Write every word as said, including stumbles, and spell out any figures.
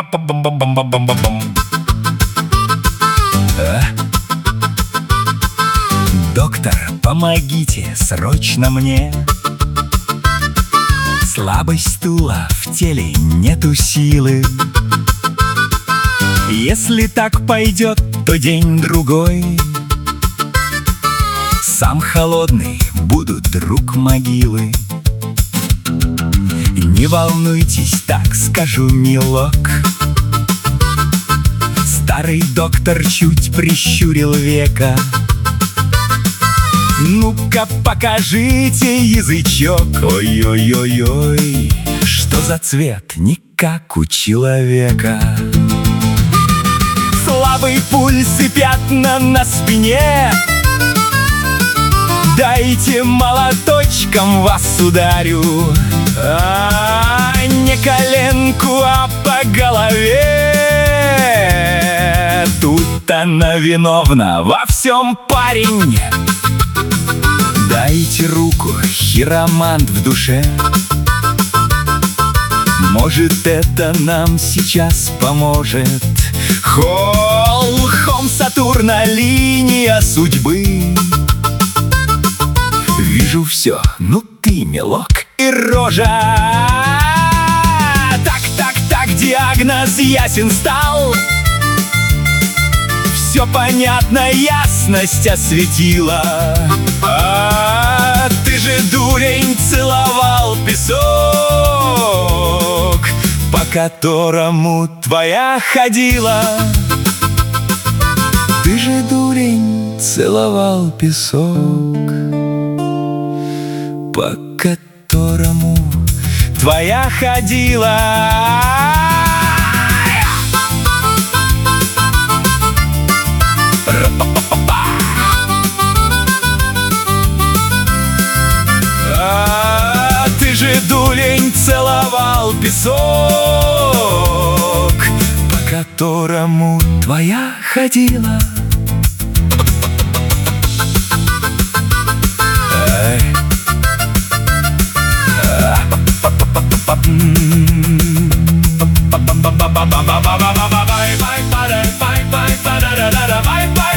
Ба-ба-бам-бам-бам-бам-бам-бам. А? Доктор, помогите срочно мне. Слабость стула, в теле нету силы. Если так пойдет, то день-другой сам холодный буду друг могилы. Не волнуйтесь, так скажу, милок. Старый доктор чуть прищурил века. Ну-ка покажите язычок. Ой-ой-ой-ой, что за цвет, не как у человека. Слабый пульс и пятна на спине. Дайте молоточком вас ударю. А, не коленку, а по голове. Тут она виновна во всем, парень. Дайте руку, хиромант в душе. Может, это нам сейчас поможет. Холм Сатурна, линия судьбы. Вижу все, ну ты, милок, и рожа. Так, так, так, диагноз ясен стал. Все понятно, ясность осветила. А ты же, дурень, целовал песок, по которому твоя ходила. Ты же, дурень, целовал песок, по которому твоя ходила. А ты же, дурень, целовал песок, по которому твоя ходила. Bye bye bye bye bye bye bye bye bye bye bye bye bye bye bye bye bye bye.